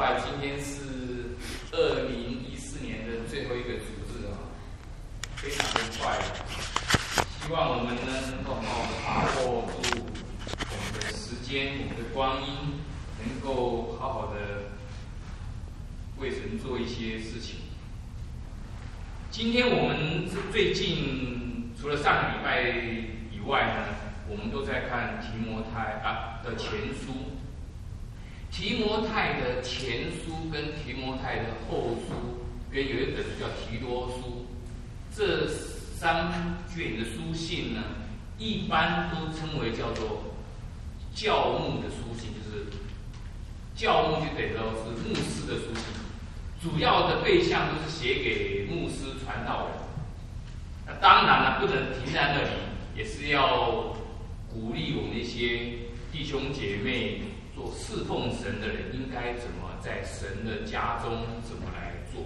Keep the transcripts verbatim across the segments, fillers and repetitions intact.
快，今天是二零一四年的最后一个主日啊，非常的快。希望我们呢能够好好的把握住我们的时间、我们的光阴，能够好好的为神做一些事情。今天我们最近除了上个礼拜以外呢，我们都在看提摩太啊的前书。提摩太的前书跟提摩太的后书，跟有一本书叫提多书，这三卷的书信呢，一般都称为叫做教牧的书信，就是教牧就等于说是牧师的书信，主要的对象都是写给牧师传道人。那当然了，不能停在那里，也是要鼓励我们一些弟兄姐妹。做侍奉神的人应该怎么在神的家中怎么来做？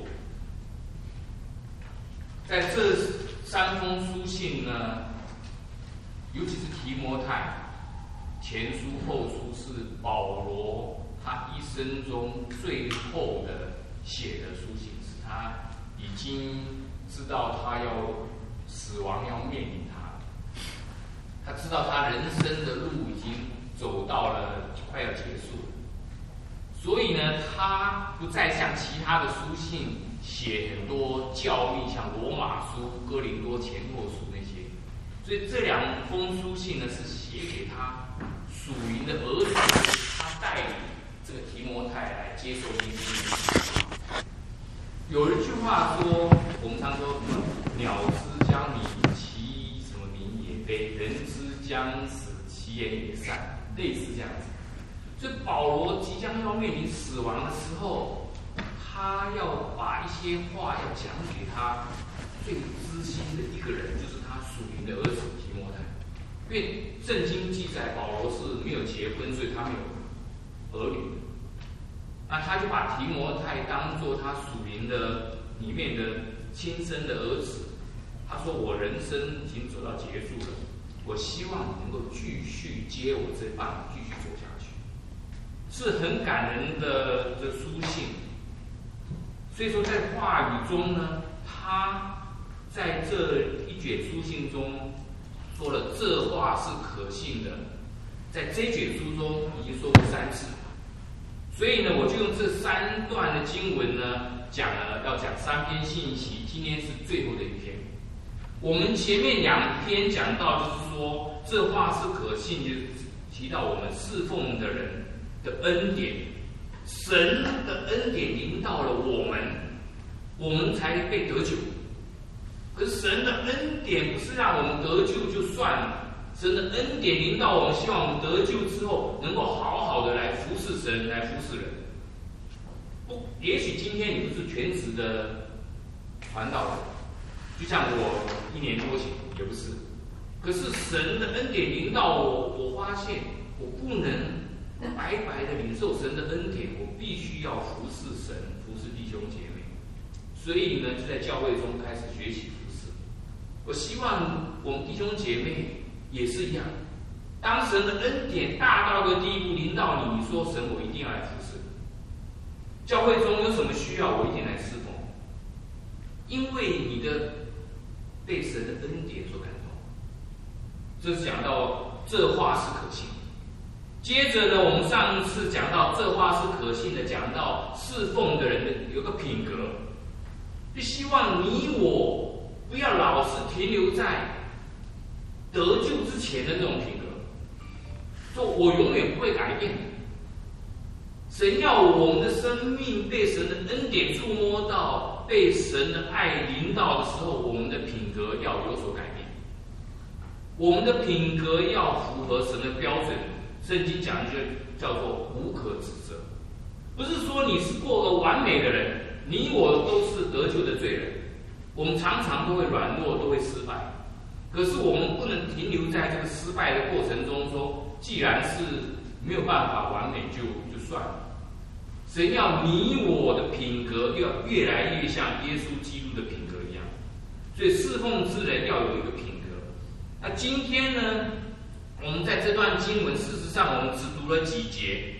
在这三封书信呢，尤其是提摩太前书后书是保罗他一生中最后的写的书信，是他已经知道他要死亡要面临他，他知道他人生的路已经走到了快要结束，所以呢，他不再像其他的书信写很多教义，像罗马书、哥林多前后书那些。所以这两封书信呢，是写给他属灵的儿子，他带领这个提摩太来接受这些事情。有一句话说，我们常说什么“鸟之将鸣，其什么鸣也非；人之将死，其言也善”。类似这样子，所以保罗即将要面临死亡的时候，他要把一些话要讲给他最知心的一个人，就是他属灵的儿子提摩太。因为圣经记载保罗是没有结婚，所以他没有儿女，那他就把提摩太当作他属灵的里面的亲生的儿子。他说：“我人生已经走到结束了。”我希望你能够继续接我这棒，继续走下去，是很感人的的书信。所以说，在话语中呢，他在这一卷书信中说了这话是可信的，在这卷书中已经说过三次。所以呢，我就用这三段的经文呢，讲了要讲三篇信息，今天是最后的一篇。我们前面两篇讲到，就是说这话是可信，就提到我们侍奉的人的恩典，神的恩典临到了我们，我们才被得救。可是神的恩典不是让我们得救就算了，神的恩典临到我们，希望我们得救之后能够好好的来服侍神，来服侍人。不，也许今天你不是全职的传道人。就像我一年多前也不是，可是神的恩典临到我，我发现我不能白白的领受神的恩典，我必须要服侍神，服侍弟兄姐妹。所以呢，就在教会中开始学习服侍。我希望我们弟兄姐妹也是一样，当神的恩典大到个地步临到你，你说神，我一定要来服侍。教会中有什么需要，我一定来侍奉，因为你的被神的恩典所感动。这是讲到这话是可信。接着呢，我们上次讲到这话是可信的，讲到侍奉的人的有个品格，就希望你我不要老是停留在得救之前的那种品格，说我永远不会改变。神要我们的生命被神的恩典触摸到，被神的爱临到的时候，我们的品格要有所改变。我们的品格要符合神的标准。圣经讲一句叫做无可指责，不是说你是过个完美的人，你我都是得救的罪人，我们常常都会软弱，都会失败。可是我们不能停留在这个失败的过程中，说既然是没有办法完美就就算了。神要你我的品格要越来越像耶稣基督的品格一样，所以侍奉之人要有一个品格。那今天呢，我们在这段经文，事实上我们只读了几节，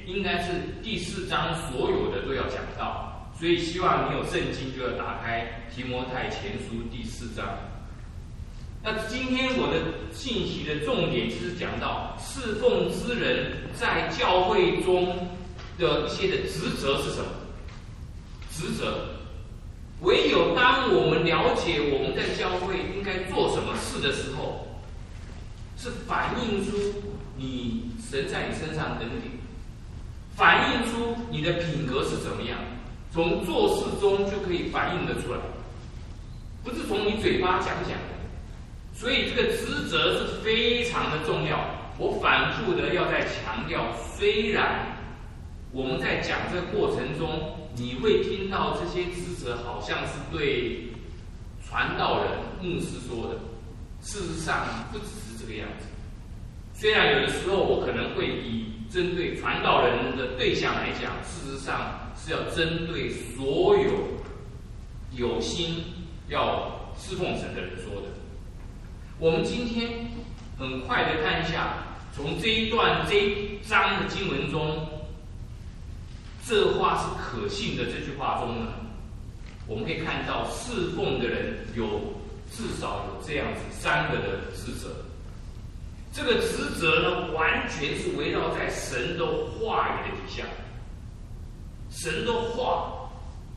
应该是第四章所有的都要讲到，所以希望你有圣经就要打开提摩太前书第四章。那今天我的信息的重点就是讲到侍奉之人在教会中的一些的职责是什么？职责，唯有当我们了解我们在教会应该做什么事的时候，是反映出你神在你身上恩典，反映出你的品格是怎么样，从做事中就可以反映得出来，不是从你嘴巴讲讲的。所以这个职责是非常的重要，我反复的要再强调。虽然我们在讲这个过程中，你会听到这些职责好像是对传道人、牧师说的，事实上不只是这个样子。虽然有的时候我可能会以针对传道人的对象来讲，事实上是要针对所有有心要侍奉神的人说的。我们今天很快的看一下，从这一段这一章的经文中，这话是可信的这句话中呢，我们可以看到侍奉的人有至少有这样子三个的职责。这个职责呢，完全是围绕在神的话语的底下。神的话，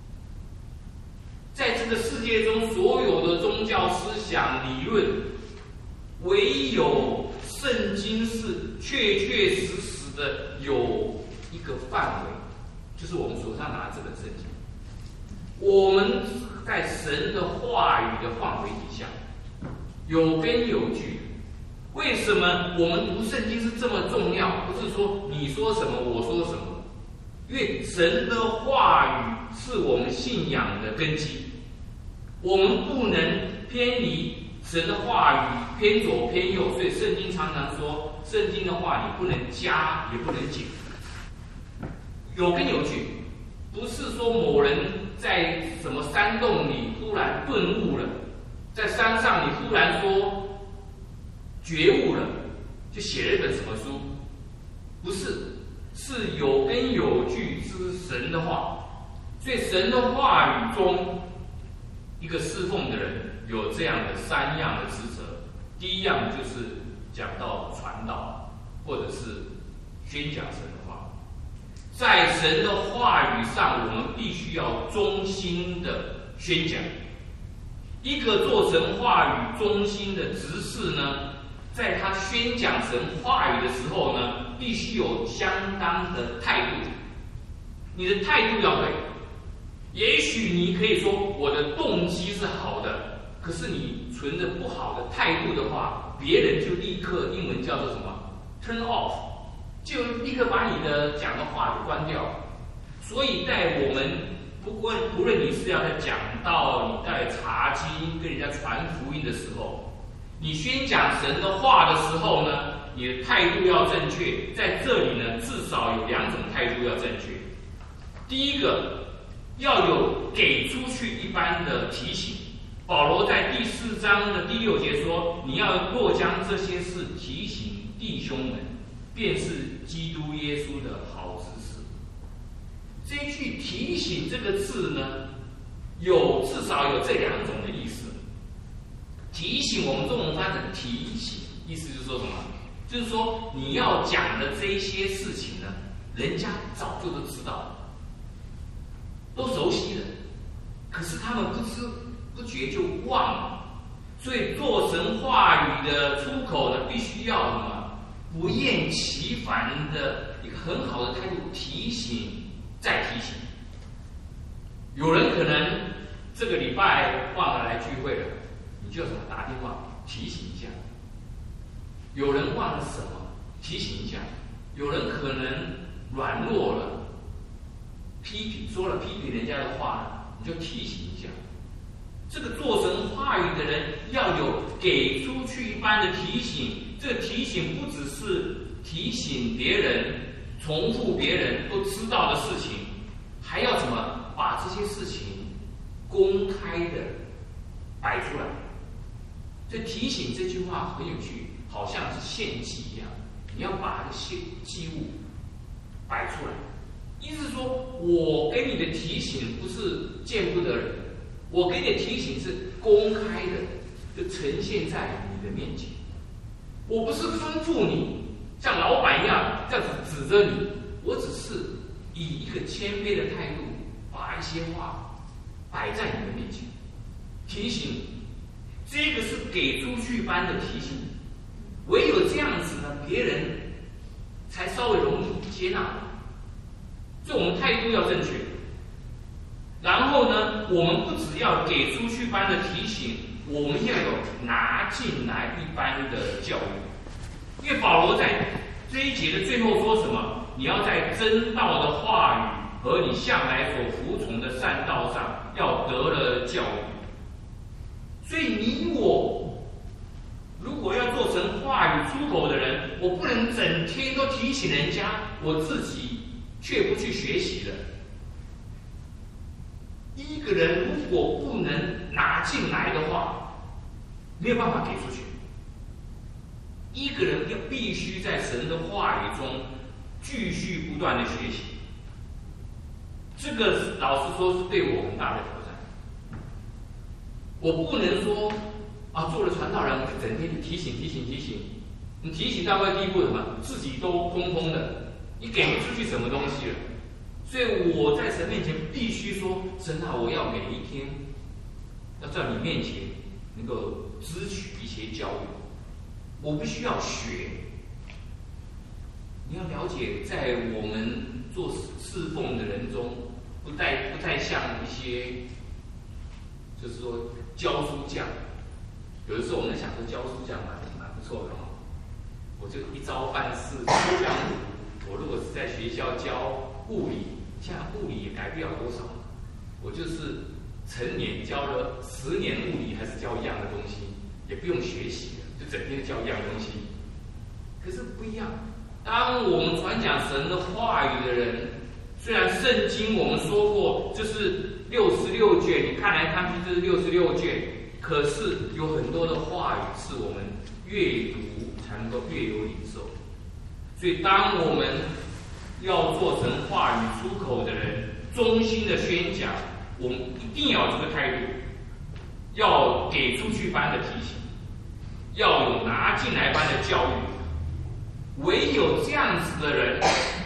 在这个世界中所有的宗教思想理论，唯有圣经是确确实实的有一个范围，就是我们手上拿这本圣经。我们在神的话语的范围底下，有根有据。为什么我们读圣经是这么重要？不是说你说什么我说什么，因为神的话语是我们信仰的根基，我们不能偏离神的话语，偏左偏右。所以圣经常常说，圣经的话你不能加也不能减，有根有据。不是说某人在什么山洞里突然顿悟了，在山上你突然说觉悟了，就写了一本什么书，不是，是有根有据之神的话。所以神的话语中，一个侍奉的人有这样的三样的职责。第一样就是讲到传道，或者是宣讲神的话。在神的话语上，我们必须要忠心的宣讲。一个做神话语忠心的执事呢，在他宣讲神话语的时候呢，必须有相当的态度。你的态度要对。也许你可以说我的动机是好的，可是你存着不好的态度的话，别人就立刻，英文叫做什么 turn off， 就立刻把你的讲的话给关掉。所以在我们不论不论你是要在讲道，你在查经跟人家传福音的时候，你宣讲神的话的时候呢，你的态度要正确。在这里呢，至少有两种态度要正确。第一个，要有给出去一般的提醒。保罗在第四章的第六节说，你要若将这些事提醒弟兄们，便是基督耶稣的好指示。这一句提醒这个字呢，有至少有这两种的意思。提醒，我们中文翻成提醒，意思就是说什么？就是说你要讲的这一些事情呢，人家早就都知道了，都熟悉了，可是他们不知不觉就忘了。所以做神话语的出口呢，必须要什么？不厌其烦的一个很好的态度，提醒再提醒。有人可能这个礼拜忘了来聚会了，你就什么打电话提醒一下。有人忘了什么，提醒一下。有人可能软弱了，批评说了批评人家的话，你就提醒一下。这个做神话语的人要有给出去一般的提醒。这个提醒不只是提醒别人，重复别人都知道的事情，还要怎么把这些事情公开的摆出来。所以提醒这句话很有趣，好像是献祭一样，你要把这些祭物摆出来。意思是说，我给你的提醒不是见不得人，我给你的提醒是公开的，就呈现在你的面前。我不是吩咐你像老板一样这样子指着你，我只是以一个谦卑的态度，把一些话摆在你的面前，提醒你。这个是给出去般的提醒，唯有这样子呢，别人才稍微容易接纳。所以我们态度要正确。然后呢，我们不只要给出去般的提醒，我们要有拿进来一般的教育。因为保罗在这一节的最后说什么？你要在真道的话语和你向来所服从的善道上，要得了教育。所以你我如果要做成话语出口的人，我不能整天都提醒人家，我自己却不去学习了。一个人如果不能拿进来的话，没有办法给出去。一个人要必须在神的话语中继续不断的学习。这个老实说是对我很大的挑战。我不能说啊，做了传道人，我就整天提醒提醒提醒，你提醒到个地步什么，自己都空空的，你给不出去什么东西了。所以我在神面前必须说，神啊，我要每一天要在你面前能够支取一些教育，我必须要学。你要了解，在我们做侍奉的人中，不太不太像一些，就是说教书匠。有的时候我们在想说教书匠蛮蛮不错的哈，我就一招半式出江湖。我如果是在学校教物理，现在物理也改不了多少，我就是成年教了十年物理，还是教一样的东西，也不用学习了，就整天教一样东西。可是不一样，当我们传讲神的话语的人，虽然圣经我们说过这是六十六卷，你看来看去这是六十六卷，可是有很多的话语是我们越读才能够越有领受。所以当我们要做成话语出口的人，衷心的宣讲，我们一定要有这个态度，要给出去般的提醒，要有拿进来般的教育。唯有这样子的人，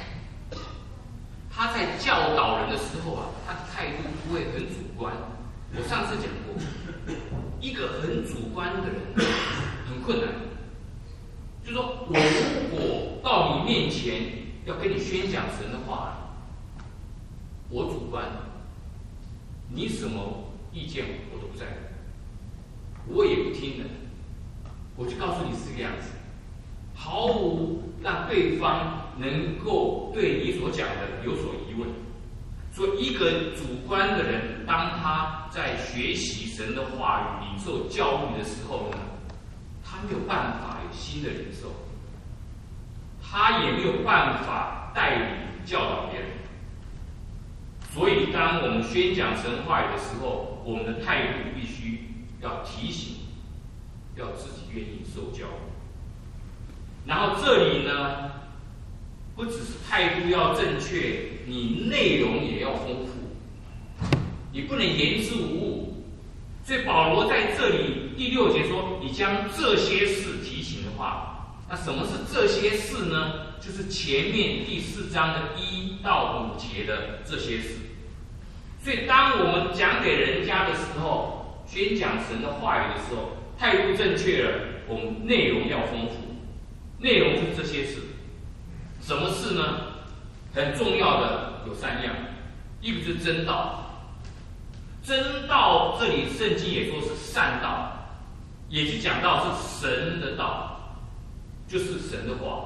他在教导人的时候啊，他的态度不会很主观。我上次讲过，一个很主观的人很困难。就是说我如果到你面前要跟你宣讲神的话，我主观，你什么意见我都不在乎，我也不听的，我就告诉你是这个样子，毫无让对方能够对你所讲的有所疑问。所以一个主观的人，当他在学习神的话语、领受教育的时候呢，他没有办法有新的领受，他也没有办法带领教导别人。所以当我们宣讲神话语的时候，我们的态度必须要提醒，要自己愿意受教。然后这里呢，不只是态度要正确，你内容也要丰富，你不能言之无物。所以保罗在这里第六节说，你将这些事提醒的话，那什么是这些事呢？就是前面第四章的一到五节的这些事。所以当我们讲给人家的时候，宣讲神的话语的时候，态度正确了，我们内容要丰富。内容就是这些事。什么事呢？很重要的有三样，一个就是真道。真道这里圣经也说是善道，也是讲到是神的道，就是神的话。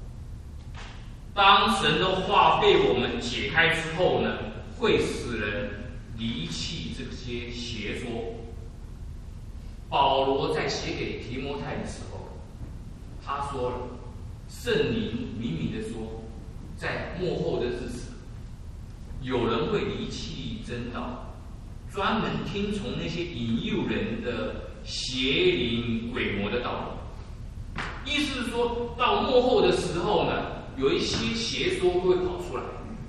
当神的话被我们解开之后呢，会使人离弃这些邪说。保罗在写给提摩太的时候，他说了，圣灵明明的说，在末后的日子，有人会离弃真道，专门听从那些引诱人的邪灵鬼魔的道理。意思是说到末后的时候呢， 有一些邪说都会跑出来。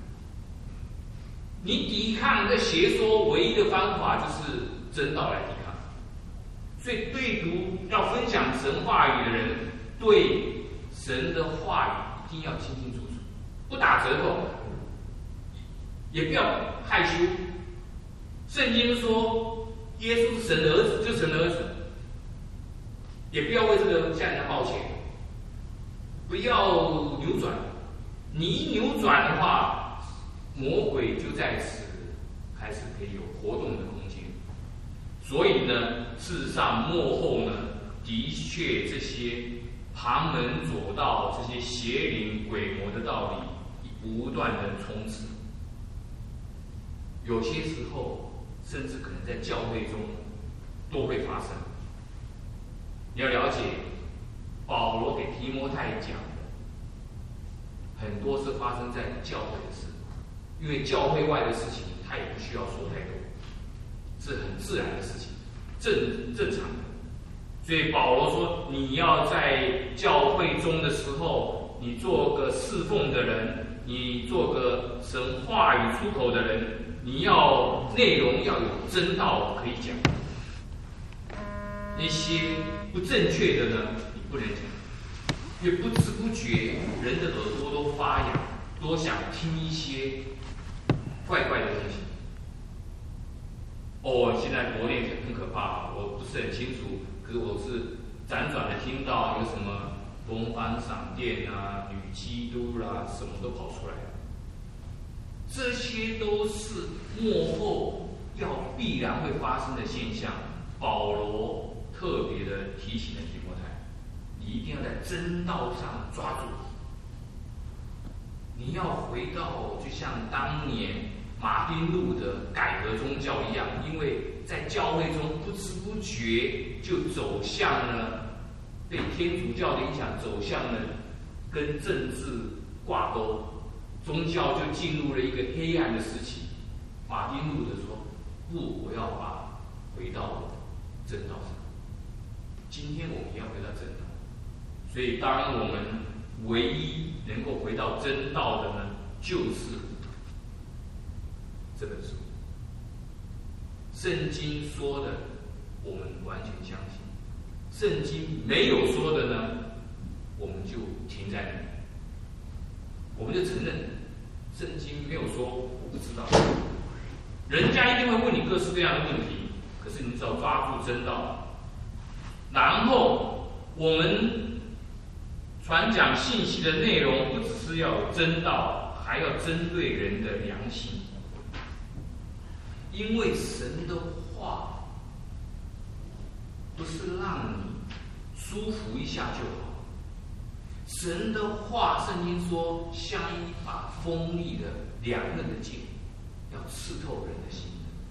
你抵抗这邪说唯一的方法就是真道来抵抗。所以对读要分享神话语的人，对神的话语一定要清清楚楚，不打折扣，也不要害羞。圣经说耶稣是神的儿子，就是神的儿子，也不要为这个向人家抱歉，不要扭转。你一扭转的话，魔鬼就在此开始可以有活动的空间。所以呢，事实上末后呢，的确这些旁门左道、这些邪灵鬼魔的道理，不断的充斥。有些时候，甚至可能在教会中都会发生。你要了解，保罗给提摩太讲的，很多是发生在教会的事，因为教会外的事情，他也不需要说太多，是很自然的事情，正正常的。所以保罗说，你要在教会中的时候，你做个侍奉的人，你做个神话语出口的人，你要内容要有真道可以讲。那些不正确的呢，你不能讲，因为不知不觉人的耳朵都发痒，都想听一些怪怪的东西。哦，现在国内很可怕，我不是很清楚，可是我是辗转的听到有什么东方闪电啊、女基督啦、啊，什么都跑出来了。这些都是末后要必然会发生的现象。保罗特别的提醒了提摩太，你一定要在真道上抓住。你要回到就像当年马丁路的改革宗教一样，因为在教会中不知不觉就走向了被天主教的影响，走向了跟政治挂钩。宗教就进入了一个黑暗的时期。马丁路德说：“不，我要把回到正道上。”今天我们要回到正道，所以当我们唯一能够回到真道的呢，就是这本书。圣经说的，我们完全相信；圣经没有说的呢，我们就停在那里。我们就承认，圣经没有说，我不知道。人家一定会问你各式各样的问题，可是你只要抓住真道，然后我们传讲信息的内容，不只是要有真道，还要针对人的良心。因为神的话不是让你舒服一下就好。神的话，圣经说像一把锋利的两刃的剑，要刺透人的心。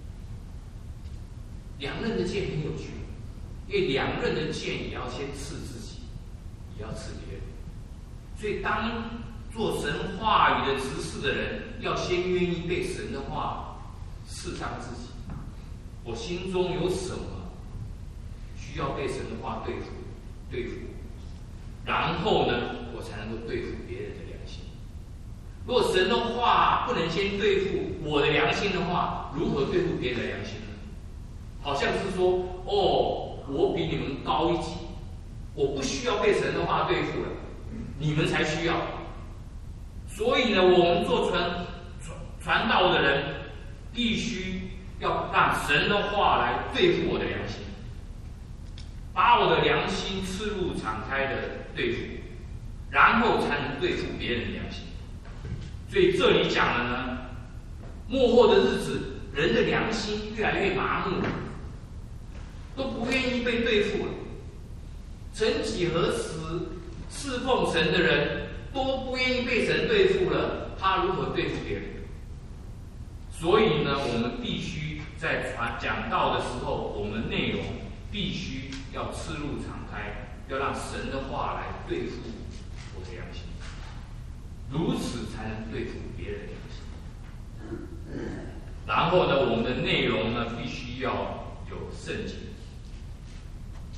两刃的剑很有趣，因为两刃的剑也要先刺自己，也要刺别人。所以当做神话语的执事的人，要先愿意被神的话刺伤自己。我心中有什么需要被神的话对付对付，然后呢，我才能够对付别人的良心。如果神的话不能先对付我的良心的话，如何对付别人的良心呢？好像是说，哦，我比你们高一级，我不需要被神的话对付了，你们才需要。所以呢，我们做传传传道的人，必须要让神的话来对付我的良心，把我的良心赤露敞开的对付，然后才能对付别人的良心。所以这里讲的呢，末后的日子，人的良心越来越麻木，都不愿意被对付了。曾几何时，侍奉神的人都不愿意被神对付了，他如何对付别人？所以呢，我们必须在传讲道的时候，我们内容必须要赤露敞开，要让神的话来对付我的良心，如此才能对付别人的良心。然后呢，我们的内容呢，必须要有圣洁。神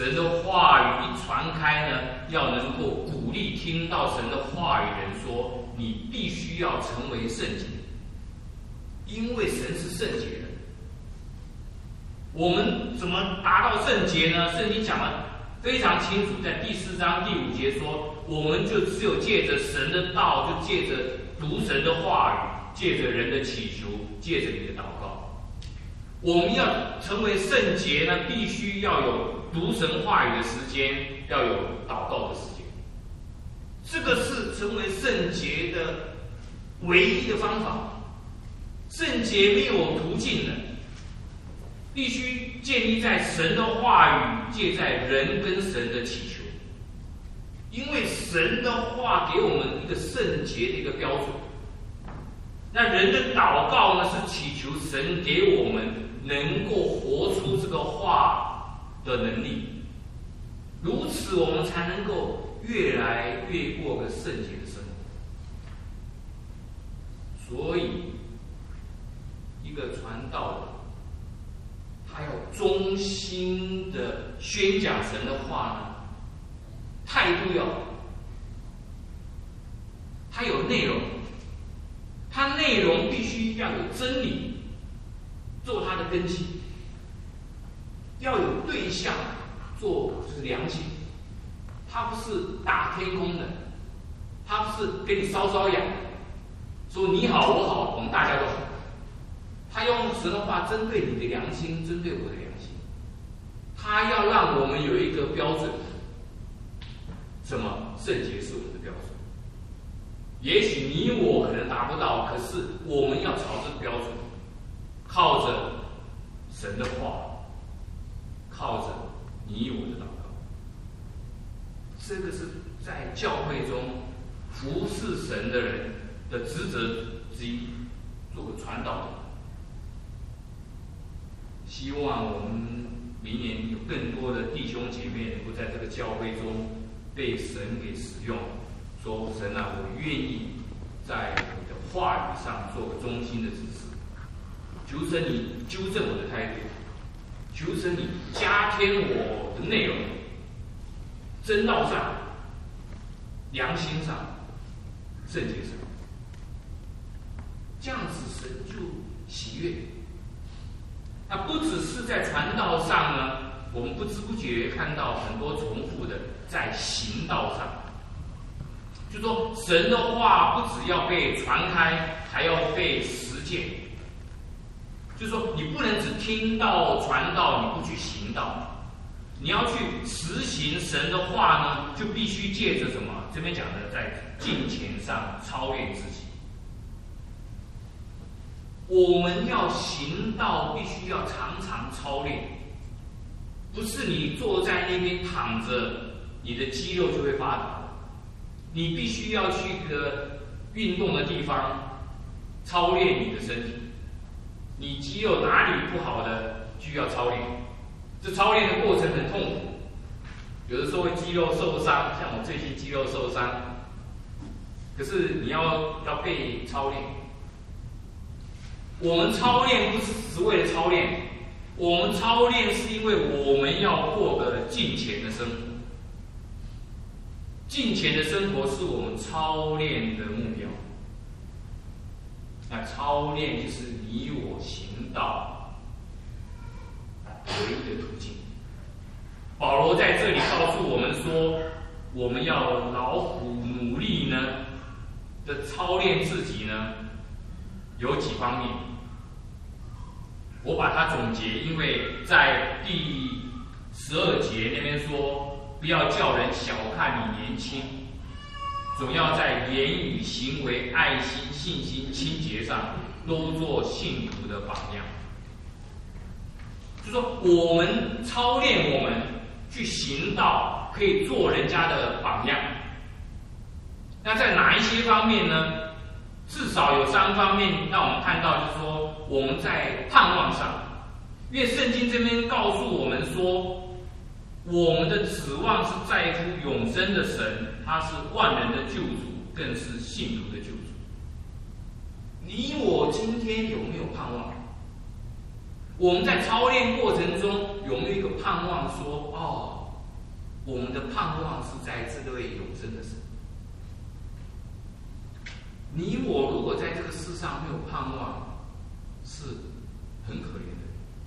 神的话语一传开呢，要能够鼓励听到神的话语的人说，你必须要成为圣洁，因为神是圣洁的。我们怎么达到圣洁呢？圣经讲得非常清楚，在第四章第五节说，我们就只有借着神的道，就借着读神的话语，借着人的祈求，借着你的祷告。我们要成为圣洁呢，必须要有读神话语的时间，要有祷告的时间。这个是成为圣洁的唯一的方法。圣洁没有途径的，必须建立在神的话语，借在人跟神的祈求。因为神的话给我们一个圣洁的一个标准，那人的祷告呢，是祈求神给我们能够活出这个话的能力，如此我们才能够越来越过个圣洁的生活。所以，一个传道人，他要忠心的宣讲神的话呢，态度要好，他有内容，他内容必须要有真理做他的根基，要有对象做就是良心，他不是打天空的，他不是给你搔搔痒，说你好我好，我们大家都好。他用神的话针对你的良心，针对我的良心，他要让我们有一个标准，什么？圣洁是我们的标准。也许你我可能达不到，可是我们要朝这个标准，靠着神的话，靠着你我的祷告。这个是在教会中服侍神的人的职责之一，做个传道的。希望我们明年有更多的弟兄姐妹能够在这个教会中被神给使用，说神啊，我愿意在你的话语上做个忠心的指示，求神你纠正我的态度，求神你加添我的内容，真道上、良心上、圣洁上，这样子神就喜悦。那不只是在传道上呢，我们不知不觉看到很多重复的在行道上，就说神的话不只要被传开，还要被实践。就说你不能只听到传道，你不去行道，你要去实行神的话呢，就必须借着什么？这边讲的在敬虔上操练自己。我们要行道，必须要常常操练，不是你坐在那边躺着，你的肌肉就会发达。你必须要去一个运动的地方操练你的身体。你肌肉哪里不好的，就要操练。这操练的过程很痛苦，有的时候会肌肉受伤，像我最近肌肉受伤，可是你要要被操练。我们操练不是只是为了操练，我们操练是因为我们要过个敬虔的生活。敬虔的生活是我们操练的目标。那操练就是你我行道唯一的途径。保罗在这里告诉我们说，我们要劳苦努力呢的操练自己呢，有几方面。我把它总结，因为在第十二节那边说，不要叫人小看你年轻，总要在言语、行为、爱心、信心、清洁上都做信徒的榜样。就说我们操练我们去行道，可以做人家的榜样。那在哪一些方面呢？至少有三方面让我们看到，就是说我们在盼望上，因为圣经这边告诉我们说，我们的指望是在乎永生的神，他是万人的救主，更是信徒的救主。你我今天有没有盼望？我们在操练过程中有没有一个盼望说，哦， 我们的盼望是在这位永生的神。你我如果在这个世上没有盼望，是很可怜的。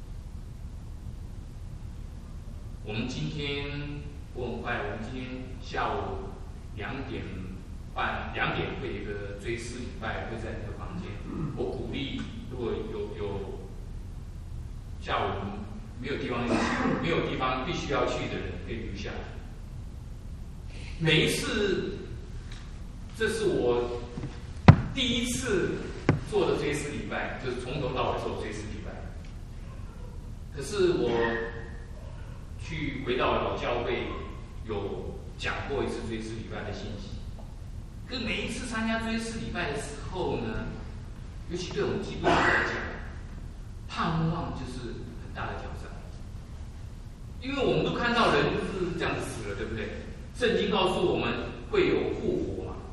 我们今天我很快，我们今天下午两点半两点会有一个追思礼拜，会在那个房间。我鼓励如果有有下午没有地方没有地方必须要去的人，可以留下来。每一次，这是我第一次做的追思礼拜，就是从头到尾做追思礼拜。可是我去回到老教会，有讲过一次追思礼拜的信息。可是每一次参加追思礼拜的时候呢，尤其对我们基督徒来讲，盼望就是很大的挑战。因为我们都看到人就是这样子死了，对不对？圣经告诉我们会有复活嘛。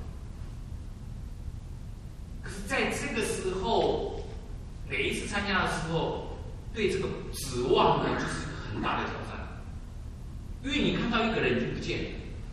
可是在这个时候，每一次参加的时候，对这个指望呢，就是很大的挑战。因为你看到一个人已经不见了，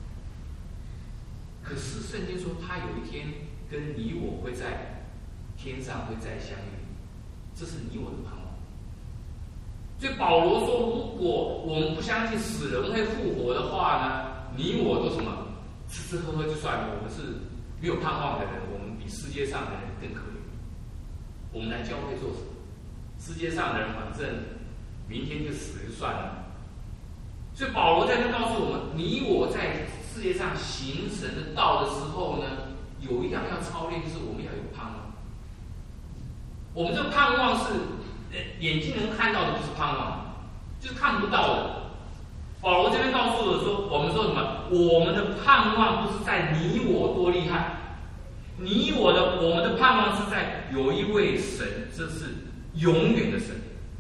可是圣经说他有一天跟你我会在天上会再相遇，这是你我的盼望。所以保罗说，如果我们不相信死人会复活的话呢，你我都什么吃吃喝喝就算了，我们是没有盼望的人，我们比世界上的人更可怜。我们来教会做什么？世界上的人反正明天就死就算了。所以保罗在这告诉我们，你我在世界上行神的道的时候呢，有一样要操练，就是我们要有盼望。我们这个盼望是眼睛能看到的，不是盼望，就是看不到的。保罗这边告诉我说，我们说什么？我们的盼望不是在你我多厉害，你我的我们的盼望是在有一位神，这是永远的神，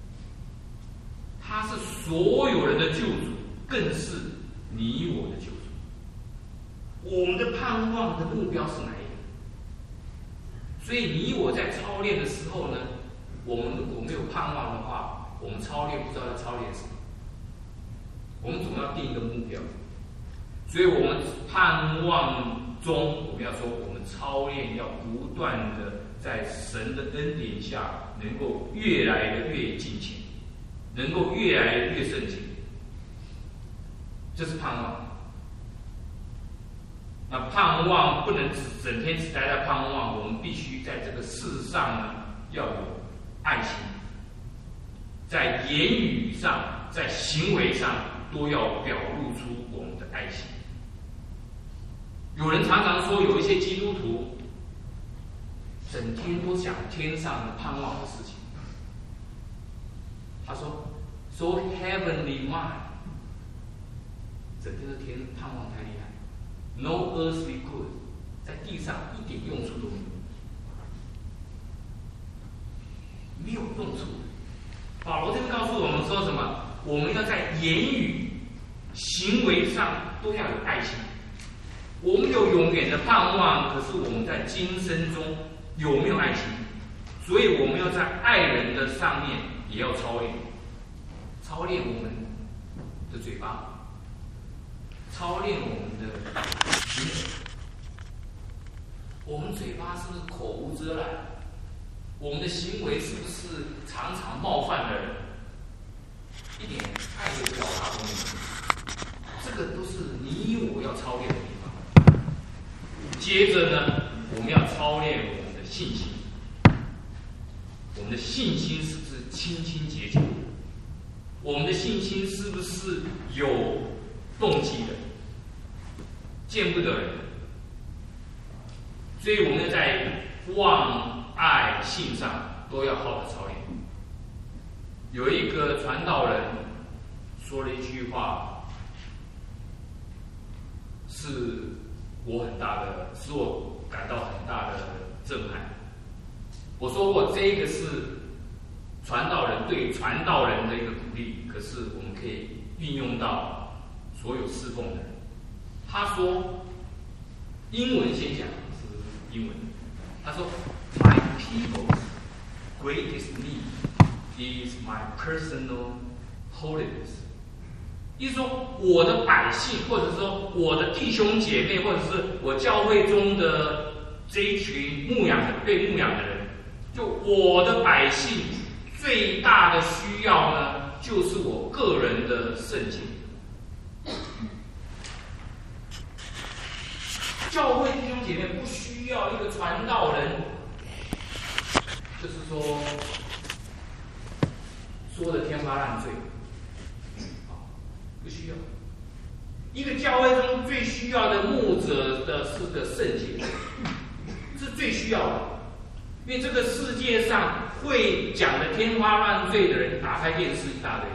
他是所有人的救主，更是你我的救主。我们的盼望的目标是哪一个？所以你我在操练的时候呢，我们如果没有盼望的话，我们操练不知道要操练什么。我们总要定一个目标，所以我们盼望中，我们要说，我们操练要不断的在神的恩典下，能够越来的越敬虔，能够越来越圣洁，这是盼望。那盼望不能只整天只待在盼望，我们必须在这个世上呢，要有爱心，在言语上，在行为上都要表露出我们的爱心。有人常常说，有一些基督徒整天都讲天上的盼望的事情。他说 ，so heavenly mind， 整天的天盼望太厉害 ，no earthly good， 在地上一点用处都没有，没有用处。保罗这边告诉我们说什么？我们要在言语、行为上都要有爱心。我们有永远的盼望，可是我们在今生中有没有爱心？所以我们要在爱人的上面也要操练，操练我们的嘴巴，操练我们的行为。我们嘴巴是不是口无遮拦？我们的行为是不是常常冒犯的人？一点爱的表达都没有，这个都是你我要操练的地方。接着呢，我们要操练我们的信心。我们的信心是不是清清洁洁的？我们的信心是不是有动机的？见不得人。所以我们在望、爱、信上都要好的操练。有一个传道人说了一句话，是我很大的，使我感到很大的震撼。我说过，这个是传道人对传道人的一个鼓励，可是我们可以运用到所有侍奉的人。他说，英文先讲，是英文。他说 ，My people's greatest need is my personal holiness。 意思说，我的百姓，或者说我的弟兄姐妹，或者是我教会中的这一群牧养的被牧养的人，就我的百姓最大的需要呢，就是我个人的圣洁。教会弟兄姐妹不需要一个传道人，就是说说的天花乱坠，不需要。一个教会中最需要的牧者的是个圣洁，是最需要的。因为这个世界上会讲的天花乱坠的人，打开电视一大堆，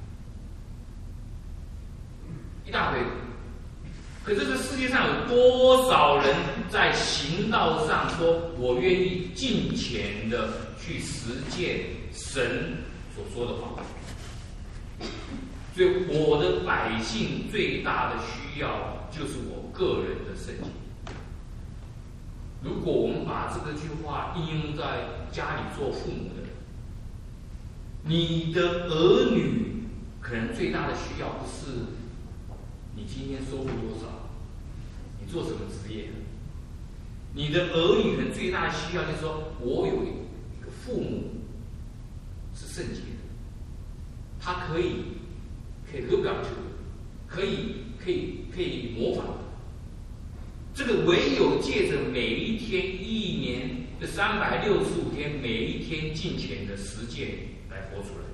一大堆。可是这世界上有多少人在行道上说，我愿意尽虔的去实践神所说的话？所以我的百姓最大的需要就是我个人的圣洁。如果我们把这个句话应用在家里做父母的，你的儿女可能最大的需要不是你今天收入多少，你做什么职业，你的儿女可能最大的需要就是说，我有一个父母是圣洁的，他可以可以 look up to， 可以可以可以模仿。这个唯有借着每一天、一年的三百六十五天，每一天敬虔的实践来活出来。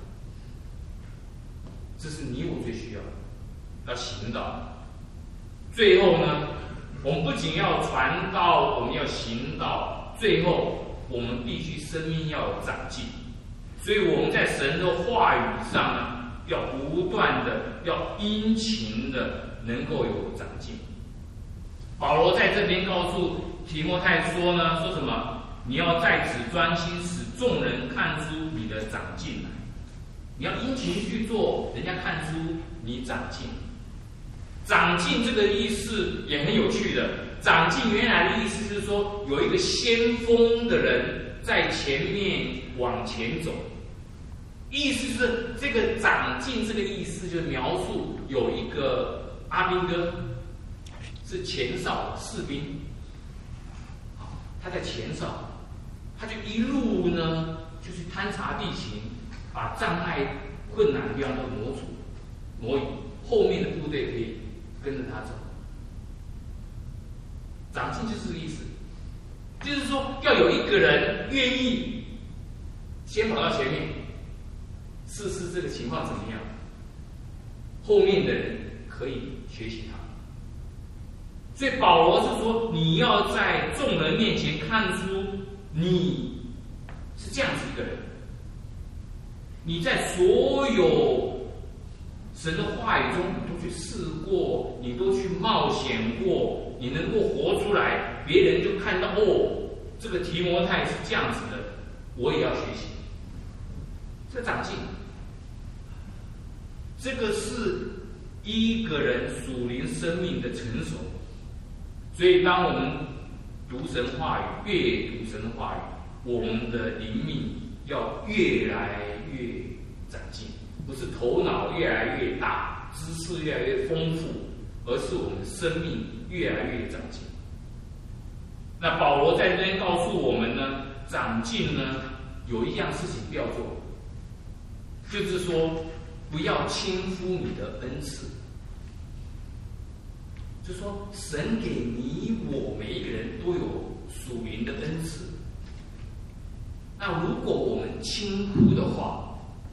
这是你我最需要的，要行道。最后呢，我们不仅要传道，我们要行道，最后我们必须生命要有长进。所以我们在神的话语上呢，要不断的、要殷勤的，能够有长进。保罗在这边告诉提摩太说呢，说什么？你要在此专心，使众人看出你的长进来。你要殷勤去做，人家看出你长进。长进这个意思也很有趣的。长进原来的意思是说，有一个先锋的人在前面往前走。意思是这个长进这个意思，就描述有一个阿兵哥。是前哨士兵，他在前哨，他就一路呢，就是勘察地形，把障碍、困难的地方都挪除、挪移，后面的部队可以跟着他走。长进就是这个意思，就是说要有一个人愿意先跑到前面，试试这个情况怎么样，后面的人可以学习他。所以保罗是说，你要在众人面前看出你是这样子一个人，你在所有神的话语中，你都去试过，你都去冒险过，你能够活出来，别人就看到哦，这个提摩太是这样子的，我也要学习。这长进，这个是一个人属灵生命的成熟。所以，当我们读神话语、阅读神的话语，我们的灵命要越来越长进，不是头脑越来越大、知识越来越丰富，而是我们的生命越来越长进。那保罗在这边告诉我们呢，长进呢有一样事情不要做，就是说不要轻忽你的恩赐。就是说，神给你我每一个人都有属灵的恩赐。那如果我们轻忽的话，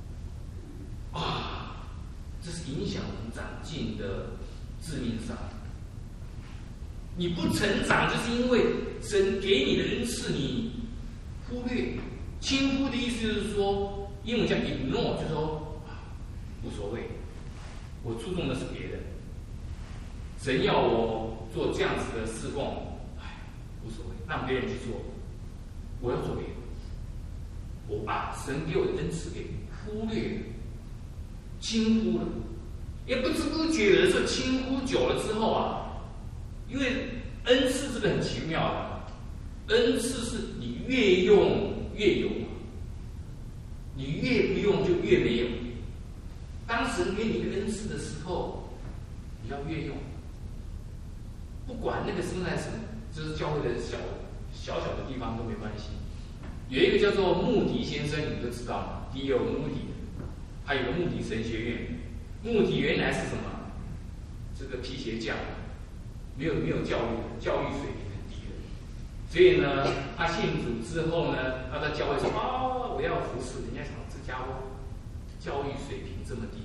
啊，这是影响我们长进的致命伤。你不成长，就是因为神给你的恩赐你忽略。轻忽的意思就是说，英文叫 ignore， 就是说无所谓，我注重的是别的。神要我做这样子的侍奉，哎，无所谓，让别人去做，我要做别的。我把神给我的恩赐给忽略了、轻忽了，也不知不觉有的时候轻忽久了之后啊，因为恩赐这个很奇妙的，恩赐是你越用越有，你越不用就越没有。当神给你一个恩赐的时候，你要越用，不管那个是在什么，就是教会的小小小的地方都没关系。有一个叫做穆迪先生，你们都知道吗 ？D L 穆迪，还有个穆迪神学院。穆迪原来是什么？这个皮鞋匠，没有没有教育，教育水平很低的。所以呢，他信主之后呢，他在教会说：“啊，我要服侍。”人家想这家伙教育水平这么低，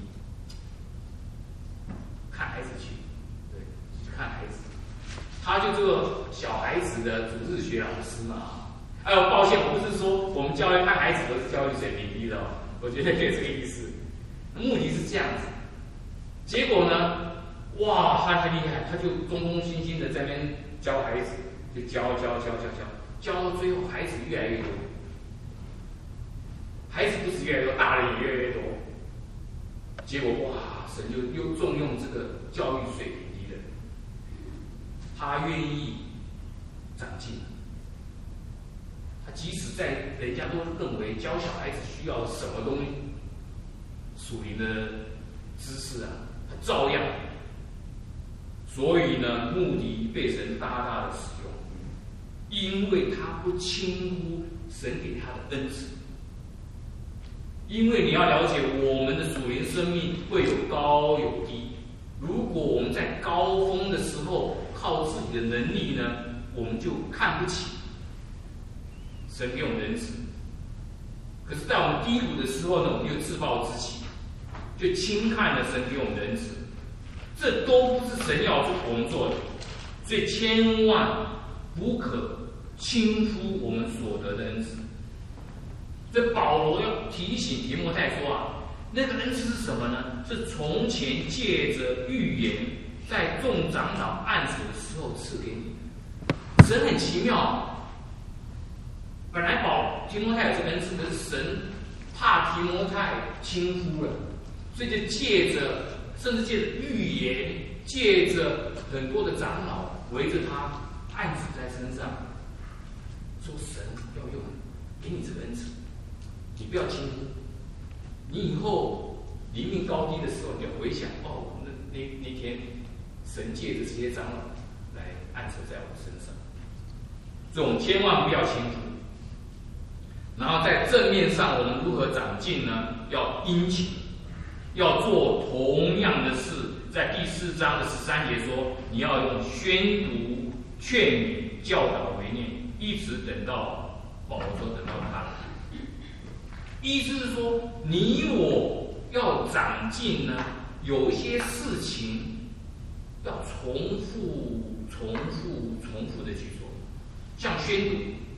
看孩子去，对，去看孩子。他就做小孩子的主日学老师嘛。哎呦，抱歉，我不是说我们教育看孩子都是教育水平低的哦，我觉得没有这个意思。目的是这样子，结果呢，哇，他太厉害，他就忠忠心心的在那边教孩子，就教教教教教，教到最后孩子越来越多，孩子不是越来越多，大人也越来越多。结果哇，神就又重用这个教育水平低的人，他愿意长进。他即使在人家都认为教小孩子需要什么东西，属灵的知识啊，他照样。所以呢，穆迪被神大大的使用，因为他不轻忽神给他的恩赐。因为你要了解，我们的属灵生命会有高有低。如果我们在高峰的时候靠自己的能力呢，我们就看不起神给我们的恩赐。可是，在我们低谷的时候呢，我们就自暴自弃，就轻看了神给我们的恩赐。这都不是神要我们做的，所以千万不可轻忽我们所得的恩赐。这保罗要提醒提摩太说啊，那个恩赐是什么呢？是从前借着预言，在众长老暗处的时候赐给你的。神很奇妙，本来保提摩太有这个恩赐，可是神怕提摩太轻忽了，所以就借着，甚至借着预言，借着很多的长老围着他暗处在身上，说神要用给你这个恩赐。你不要轻忽，你以后灵命高低的时候，你要回想哦，那那那天神借着这些长老来暗测在我身上，所以我们千万不要轻忽。然后在正面上，我们如何长进呢？要殷勤，要做同样的事。在第四章的十三节说，你要用宣读、劝勉、教导为念，一直等到保罗说等到他。意思是说，你我要长进呢，有一些事情要重复、重复、重复的去做，像宣读，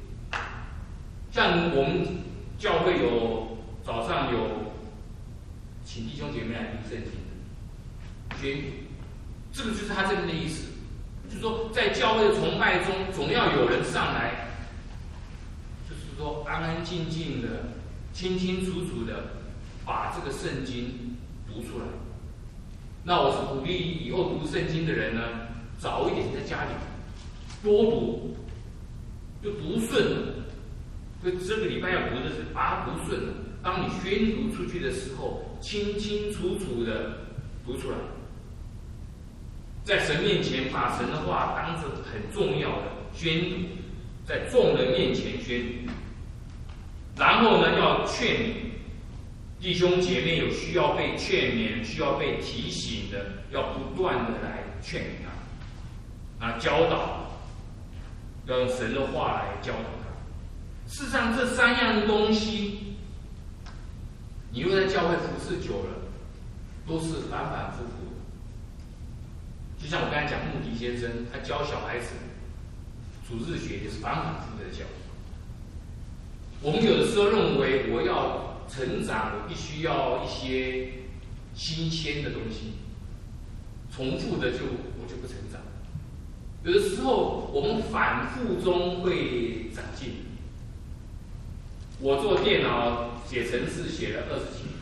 像我们教会有早上有请弟兄姐妹来读圣经的宣读，这个就是他这边的意思，就是说在教会的崇拜中，总要有人上来，就是说安安静静的。清清楚楚的把这个圣经读出来。那我是鼓励以后读圣经的人呢，早一点在家里多读，就读顺了。所以这个礼拜要读的是把它读顺了。当你宣读出去的时候，清清楚楚的读出来，在神面前把神的话当成很重要的宣读，在众人面前宣读。然后呢，要劝勉弟兄姐妹，有需要被劝勉、需要被提醒的，要不断的来劝勉他，啊，教导，要用神的话来教导他。事实上，这三样东西，你若在教会服侍久了，都是反反复复的。就像我刚才讲，穆迪先生他教小孩子主日学，就是反反复复的教。我们有的时候认为我要成长，我必须要一些新鲜的东西，重复的就我就不成长。有的时候我们反复中会长进。我做电脑写程式写了二十几年，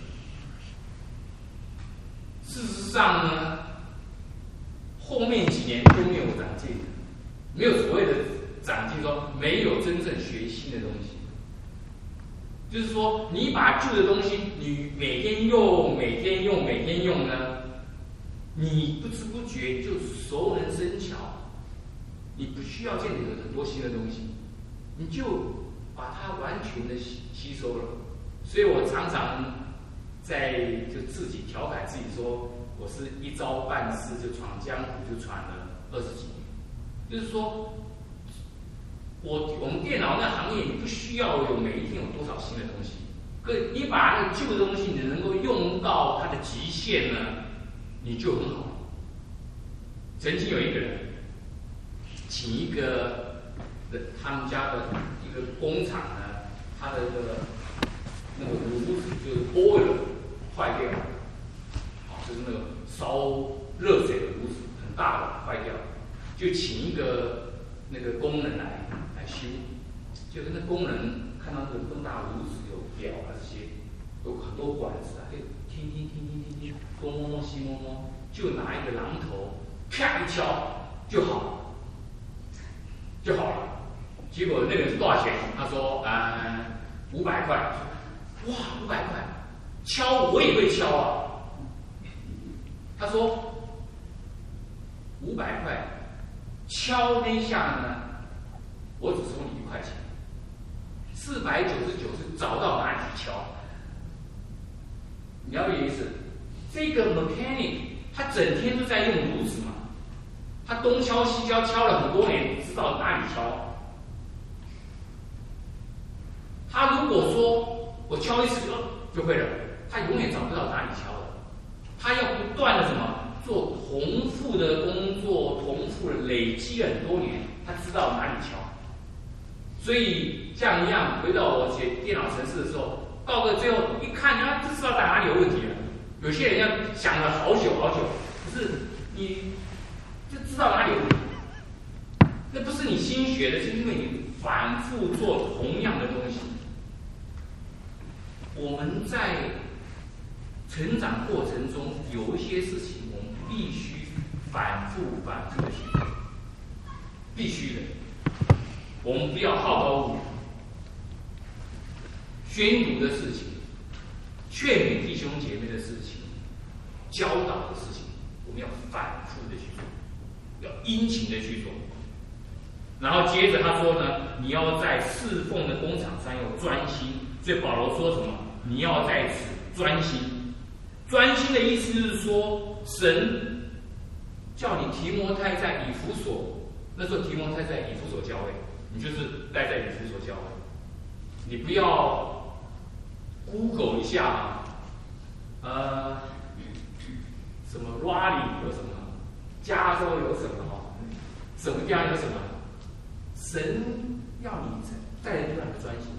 事实上呢，后面几年都没有长进，没有所谓的长进，说没有真正学新的东西。 就是说，你把旧的东西，你每天用、每天用、每天用呢，你不知不觉就熟能生巧，你不需要建立很多新的东西，你就把它完全的吸吸收了。所以我常常在就自己调侃自己说，我是一朝半世就闯江湖，就闯了二十几年。就是说，我我们电脑那行业，你不需要有每一天有多少新的东西，可你把那个旧的东西，你能够用到它的极限呢，你就很好。曾经有一个人，请一个他们家的一个工厂呢，他的那个那个炉子就是 boiler 坏掉，啊，就是那个烧热水的炉子很大的坏掉，就请一个那个工人来来修。就那工人看到那个更大炉子有表啊这些，有很多管子啊，就听听听听听听，东摸摸西摸摸，就拿一个榔头，啪一敲就好，就好了。结果那个人是多少钱？他说，呃，五百块。哇，五百块，敲我也会敲啊。他说，五百块，敲那一下呢，我只收你一块钱。四百九十九是找到哪里去敲？你了解意思？这个 mechanic 他整天都在用炉子嘛，他东敲西敲，敲了很多年，知道哪里敲。他如果说我敲一次就就会了，他永远找不到哪里敲的。他要不断的什么做重复的工作，重复的累积了很多年，他知道哪里敲。所以像一样，回到我写电脑程式的时候，到了最后一看，他就知道在哪里有问题了。有些人要想了好久好久，可是你就知道哪里有问题。那不是你新学的，是因为你反复做同样的东西。我们在成长过程中有一些事情，我们必须反复反复的去做，必须的。我们不要好高骛远，宣读的事情、劝勉弟兄姐妹的事情、教导的事情，我们要反复的去做，要殷勤的去做。然后接着他说呢，你要在侍奉的工厂上要专心。所以保罗说什么？你要在此专心。专心的意思是说，神叫你提摩太在以弗所，那时候提摩太在以弗所教会，你就是待在以弗所教会。你不要 Google 一下啊，呃，什么 Raleigh 有什么，加州有什么哈，什么地方有什么，神要你在在地方专心。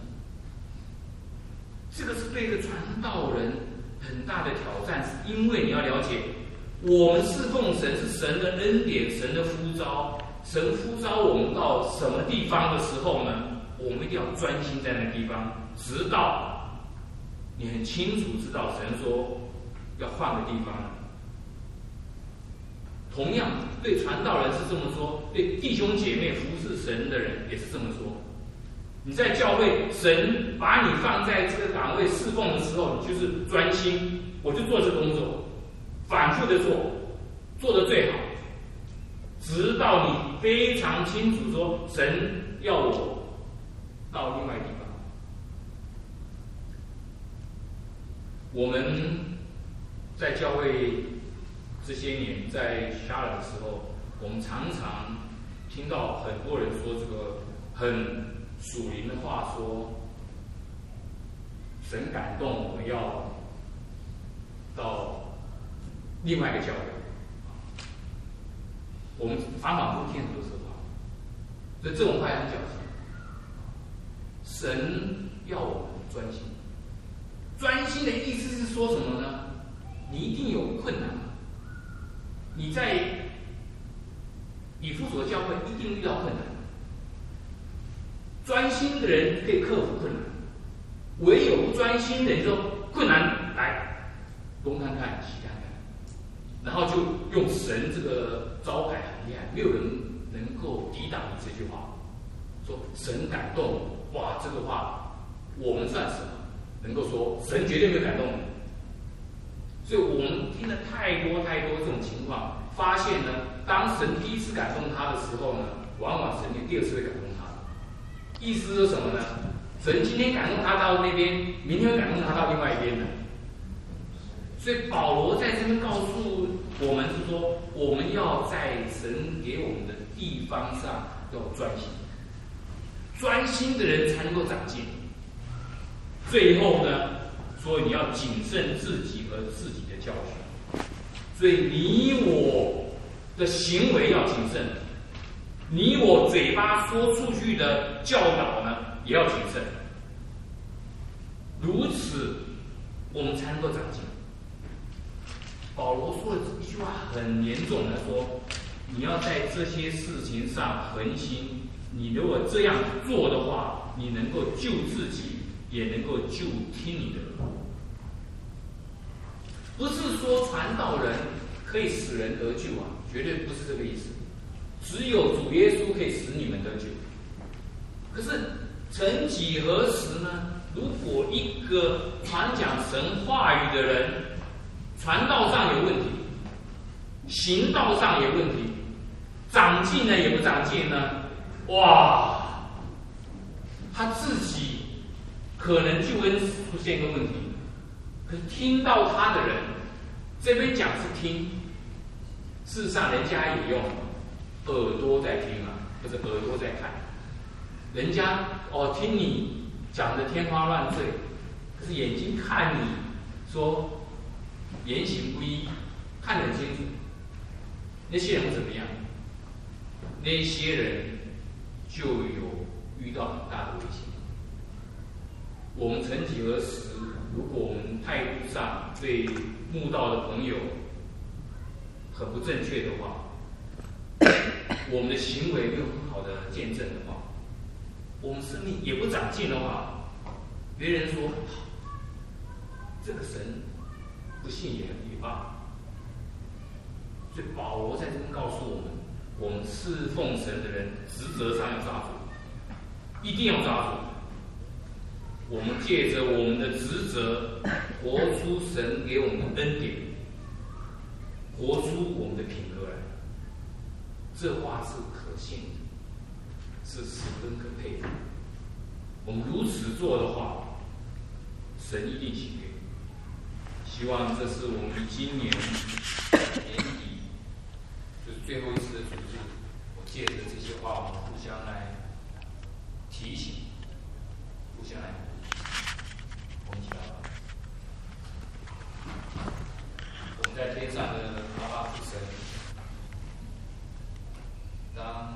这个是对一个传道人很大的挑战，是因为你要了解，我们侍奉神是神的恩典，神的呼召，神呼召我们到什么地方的时候呢，我们一定要专心在那个地方，直到你很清楚知道神说要换个地方。同样，对传道人是这么说，对弟兄姐妹服侍神的人也是这么说。你在教会，神把你放在这个岗位侍奉的时候，你就是专心，我就做这个工作，反复的做，做得最好，直到你非常清楚说神要我到另外地方。我们在教会这些年，在下来的时候，我们常常听到很多人说这个很属灵的话，说神感动我们要到另外一个教会。我们反反复复听很多这话，所以这种话很矫情。神要我们专心，专心的意思是说什么呢？你一定有困难，你在以弗所教会一定遇到困难。专心的人可以克服困难，唯有不专心的人说困难来，东看看西看看，然后就用神这个招牌很厉害，没有人能够抵挡你这句话。说神感动，哇，这个话我们算什么？ 能够说神绝对没有感动你。所以我们听了太多太多这种情况，发现呢，当神第一次感动他的时候呢，往往神就第二次会感动他。意思是什么呢？神今天感动他到那边，明天会感动他到另外一边的。所以保罗在这边告诉我们是说，我们要在神给我们的地方上要专心，专心的人才能够长进。最后呢，所以你要谨慎自己和自己的教训。所以你我的行为要谨慎，你我嘴巴说出去的教导呢，也要谨慎。如此，我们才能够长进。保罗说的一句话很严重的说，你要在这些事情上恒心。你如果这样做的话，你能够救自己，也能够救听你的人。不是说传道人可以使人得救啊，绝对不是这个意思。只有主耶稣可以使你们得救。可是曾几何时呢？如果一个传讲神话语的人，传道上有问题，行道上有问题，长进呢也不长进呢，哇，他自己可能救恩出现一个问题。可是听到他的人，这边讲是听，事实上人家也用耳朵在听啊，或者耳朵在看。人家哦听你讲的天花乱坠，可是眼睛看你说言行不一，看得很清楚。那些人会怎么样？那些人就有遇到很大的危险。我们曾几何时，如果我们态度上对慕道的朋友很不正确的话，我们的行为没有很好的见证的话，我们生命也不长进的话，别人说这个神不信也很也罢。所以保罗在这边告诉我们，我们侍奉神的人职责上要抓住，一定要抓住。我们借着我们的职责，活出神给我们的恩典，活出我们的品格来。这话是可信的，是十分可佩服。我们如此做的话，神一定喜悦。希望这是我们今年年底，就是最后一次的主日，我借着这些话，我们互相来提醒，互相来鼓励。我们一起来吧。我们在天上的阿爸父神，当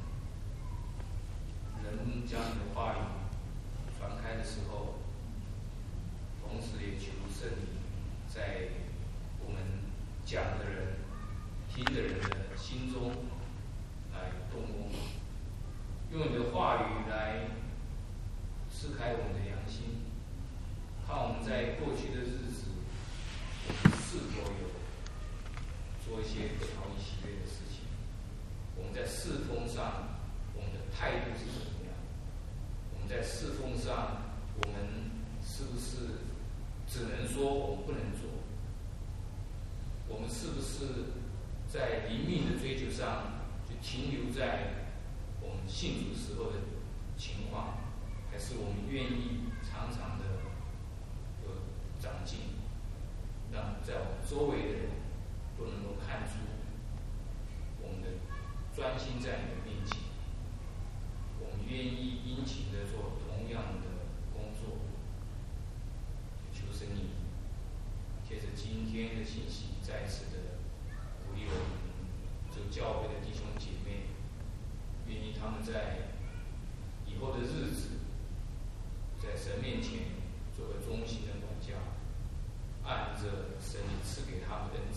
人将你的话语传开的时候，同时也求圣灵在我们讲的人、听的人的心中来动工，用你的话语来刺开我们的良心，看我们在过去的日子，我们是否有做一些不讨你喜悦的事情？我们在侍奉上，我们的态度是怎么样？我们在侍奉上，我们是不是只能说我们不能做？我们是不是在灵命的追求上就停留在我们信主时候的情况，还是我们愿意常常的有长进，让在我们周围的人都能够看出我们的专心在你的面前，我们愿意殷勤的做同样的工作。求神你借着今天的信息，再次的鼓励我们做教会的弟兄姐妹，愿意他们在以后的日子，在神面前做个忠心的管教，按着神赐给他们的恩